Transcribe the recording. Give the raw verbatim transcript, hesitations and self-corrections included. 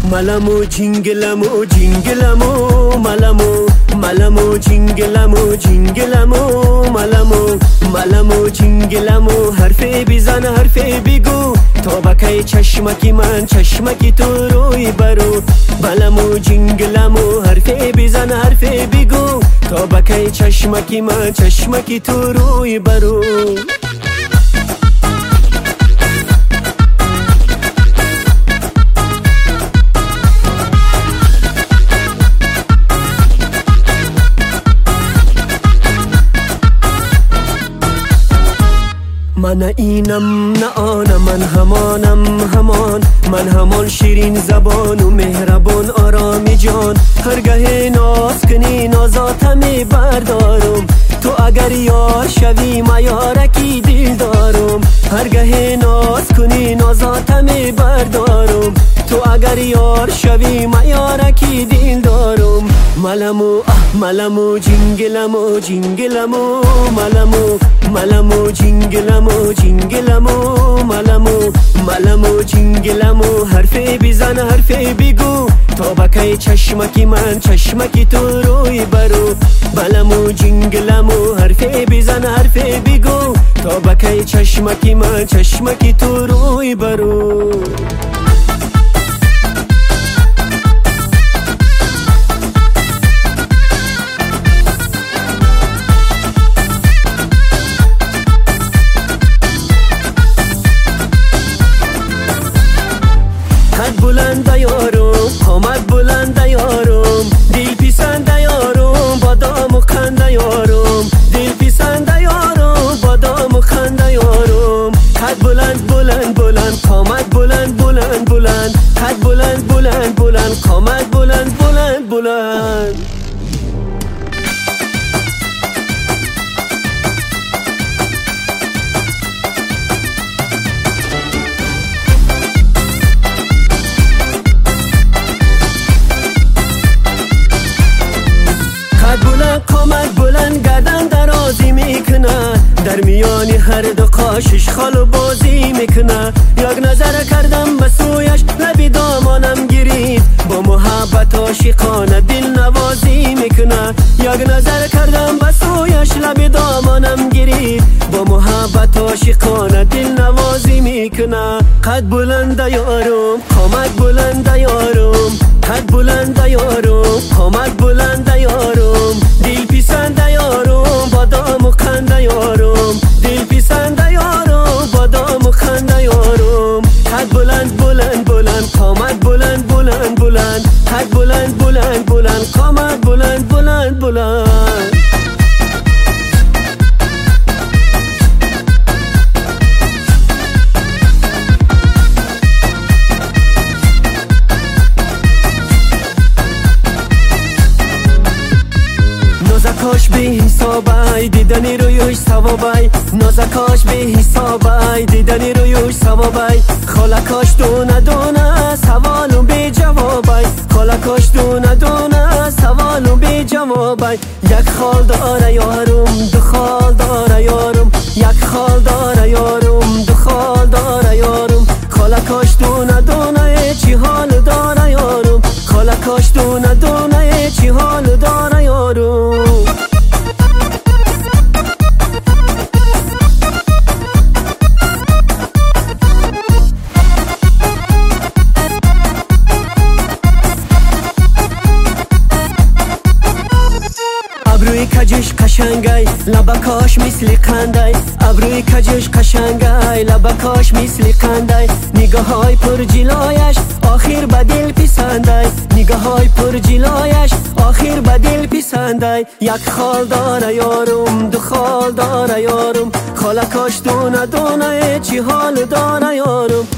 మలము జింగిలము జింగిలము మలము మలము జింగిలము జింగిలము మలము మలము జింగిలము حرفی بزن حرفی بگو تا بکی چشمکی من چشمکی تو روی برو ملمو جنگلمو حرفی بزن حرفی بگو تا بکی چشمکی من چشمکی تو روی برو من اینم نه آنم من همانم همان من همان شیرین زبان و مهربان آرامی جان هرگاه ناز کنی نازاتمی بردارم تو اگر یار شوی ما یارکی دل دارم هرگاه ناز کنی نازاتمی بردارم تو اگر یار شوی ما یارکی دل دارم ملمو اه ملمو جنگلمو جنگلمو ملمو ملمو جنگلمو جنگلمو ملمو ملمو جنگلمو حرفی بزن حرفی بگو تا بکی چشمکی من چشمکی تو روی برو ملمو جنگلمو حرفی بزن حرفی بگو تا بکی چشمکی من چشمکی تو روی برو بلند یارم قامت بلند یارم دل پیسند یارم بادام و خند یارم دل پیسند یارم بادام و خند یارم قد بلند بلند بلند قامت بلند بلند بلند قد بلند بلند بلند قامت بلند بلند بلند قامت بلند گردن درازی میکنه در میان هر دو قاشش خالو بازی میکنه یک نظر کردم به سویش لبی دامانم گرید با محبت عاشقانه دل نوازی میکنه یک نظر کردم به سویش لبی دامانم گرید با محبت عاشقانه دل نوازی میکنه قد بلند یارم قامت بلند یارم قد بلند یارم قامت بلند یارم دل پیسند یارم بادام و خند یارم دل پیسند یارم بادام و خند یارم قد بلند بلند بلند قامت بلند بلند بلند قد بلند بلند بلند قامت بلند بلند بلند نازکاش به حسابای دیدنی رویش ثوابای نازکاش به حسابای دیدنی رویش ثوابای خالکاش دونه دونه سوالو بی جوابای خالکاش دونه دونه سوالو بی جوابای یک خال داره یارم دو خال داره یارم یک خال داره یارم دو خال داره یارم خالکاش دونه دونه چی حال داره یارم خالکاش دونه دونه چی حال داره یارم ابروی کجش قشنگای لبکاش مثل قندای ابروی کجش قشنگای لبکاش مثل قندای نگاه های پر جلایش آخر به دل پسندای نگاه های پر جلایش آخر به دل پسندای یک خال داره یارم دو خال داره یارم خالکاش دونه دونه چی حال داره یارم